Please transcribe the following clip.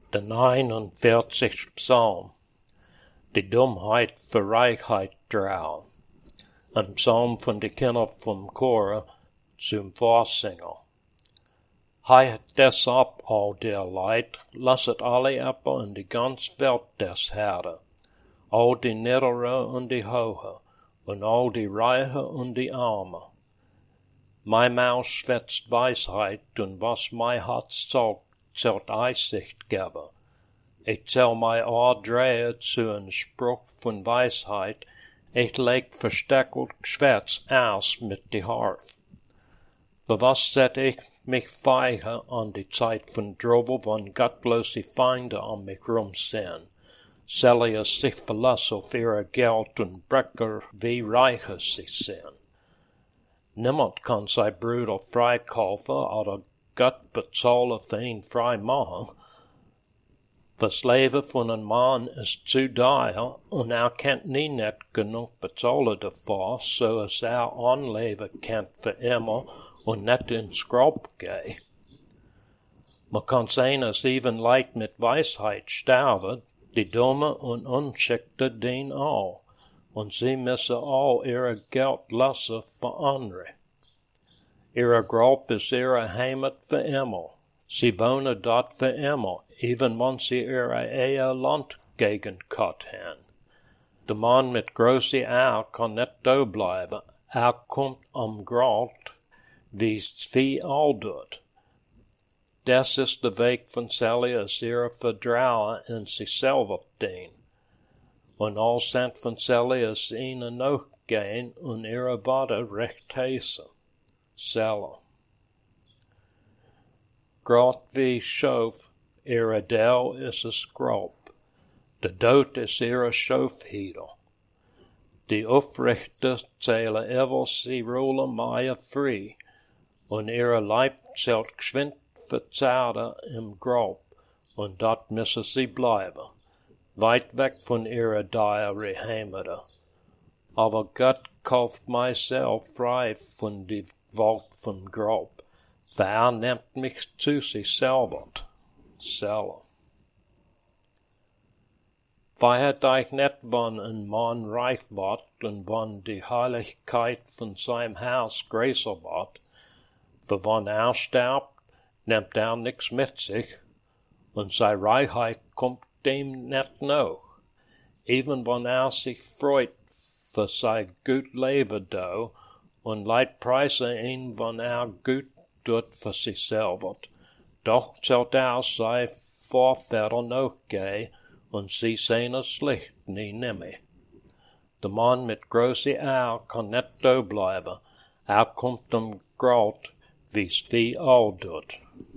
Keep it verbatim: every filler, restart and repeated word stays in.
Der neunundvierzigste Psalm. Die Dummheit für Reichheit drau. Ein Psalm von die Kinder vom Chor zum Vorsänger. Heit des ab, all der Leid, lasset alle ab in die ganz Welt des Herren, all die Niedere und die Hohe, und all die Reiche und die Arme. Mein Maus schwätzt Weisheit, und was mein Herz sagt, zählt Einsicht geben. Ich zähl mein Ohr drehe zu einem Spruch von Weisheit, ich leg versteckelt Geschwätz aus mit die Harf. Für was set ich mich feige an die Zeit von Drobe, wann gottlose Feinde an mich rumsehen, Sellier sich verlassen auf ihre Geld und Brecker wie Reiche sich sehen. Niemand kann sein Bruder freikaufen oder Gott bezahlen für ihn frei machen. Das Leben von einem Mann ist zu teuer und er kann nie nicht genug bezahlen davor, so dass er anleben kann für immer und nicht ins Grab gehen. Man kann sehen, dass even Leid mit Weisheit sterben, die Dumme und Unschickte dienen auch, und sie müssen all ihre Geld lassen für andere. Ihre Grab ist ihre Heimat für immer. Sie wohnen dort für immer, even wenn sie ihre Ehe Landgegend cut haben. Der Mann mit große Augen kann nicht da bleiben. Er kommt am Grab, wie's Vieh all dort. Das ist der Weg von Sally, als ihre Vertrauen in sich selber dienen. Und all sind von Sally, als ihnen nachgehen und ihre Worte recht heißen. Sally. Grad wie Schof, ihre Dell is es Grab. Der Tod is ihre Schofheder. Die Aufrechte zählen ever sie rulen Meier frei, und ihre Leib zählt geschwind verzerrte im Grab, und dort müssen sie bleiben, weit weg von ihrer dire Heimat. Aber Gott kauft myself frei von die Welt vom Grab. Wer nimmt mich zu sich selber? Selber. Feiert euch nicht, wann ein Mann reich wird und wann die Heiligkeit von seinem Haus größer wird. Für wann er stirbt, nimmt er nichts mit sich, und seine Reichheit kommt dem nicht nach. Even wenn er sich freut für sein gut Leben da, und Leid preisen ihn, wenn er gut tut für sich selber. Doch zählt er sei Vorväter nachgehen, und sie sehen das Licht nie nimmer. Der Mann mit große Augen kann nicht da bleiben. Er kommt am Grab, wie's Vieh all tut.